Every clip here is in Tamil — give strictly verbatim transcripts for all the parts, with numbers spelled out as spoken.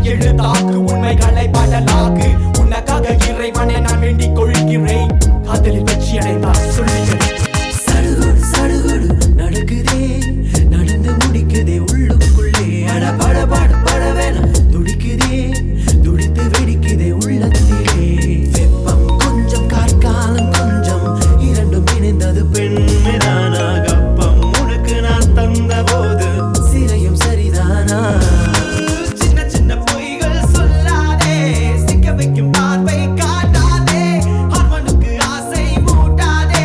எழுதாக்கு உண்மைகளை பாடலாக்கு உனக்காக இறைவனை நான் வேண்டிக் கொள்கிறேன் காதலில் வெற்றி அடைந்தால் சொல்லுகிறேன் சடுகுடு சடுகுடு நடக்குதே நடந்து முடிக்குதே உள்ளுக்குள்ளே அட பட பட பட வேணாம் துடிக்குதே துடித்து வெடிக்குதே உள்ளத்திலே வெப்பம் கொஞ்சம் காற்காலம் கொஞ்சம் இரண்டும் இணைந்தது பெண்மைதானா கப்பம் உனக்கு நான் தந்த போது சிறையும் சரிதானா சின்ன சின்ன பொய்கள் சொல்லாதே சிக்க வைக்கும் பார்வை காட்டாதே அவனுக்கு ஆசை மூட்டாதே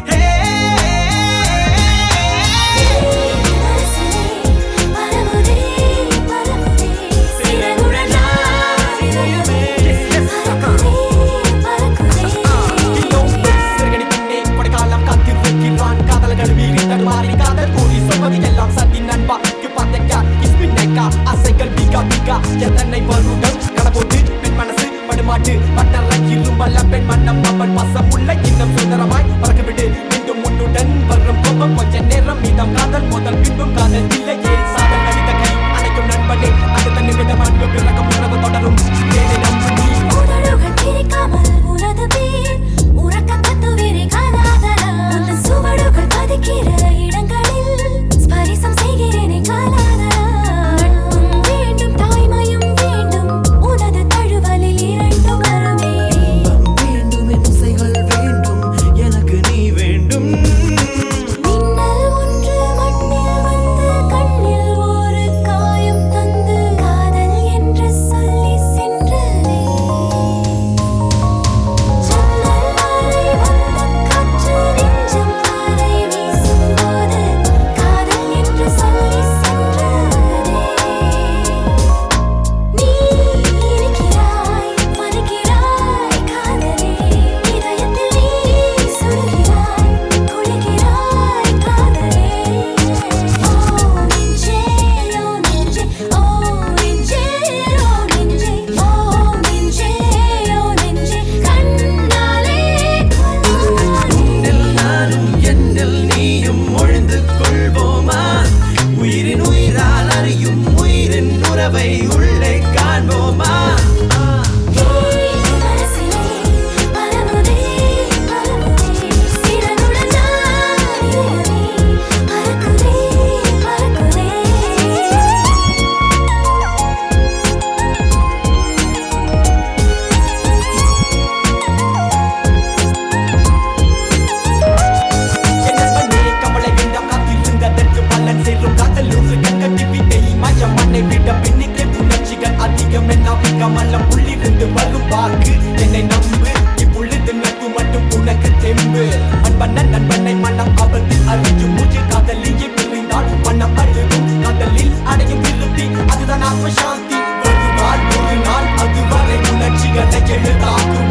ஆசைகள் பிகா பிகா எதனை வருடம் கடப்போட்டு பெண் மனசு படுமாட்டு பட்டறை இரும்பல்ல பெண் மன்னம் அவன் பசம் உள்ள இன்னும் சுந்தரமாய் பறக்கவிடு மீண்டும் உன்னுடன் வரும் கோபம் கொஞ்ச நேரம் மீதம் காதல் முதல் பின்பும் காதல் இல்லையே சாதல் கடித கை அனைக்கும் நண்பனே அடுத்த நிமிடம் அன்பு பிறக்கும் உறவு தொடரும் ஏனே நம்பு நீ உடலுகள் பிரிக்காமல் உனது பேர் உறக்க கத்துவிரை காலாதரா உன் சுவடுகள் பதிக்கிற இடங்களில் ஸ்பரிசம் செய்கிறேனே காலாதரா உள்ளே காண்போமா கமலம் உள்ளிருந்து வரும் வாக்கு என்னை நம்பு இப்புள்ளிது நட்பு மட்டும் உனக்கு தெம்பு அன்பன நண்பனை மனம் ஆபத்தில் அறியும் மூச்சு காதலியை பிரிந்தால் மனம் அழுகும் காதலில் அடையும் திருப்தி அதுதான் ஆத்ம சாந்தி ஒரு நாள் ஒரு நாள் அதுவரை உணர்ச்சிகளை எழுதாகும்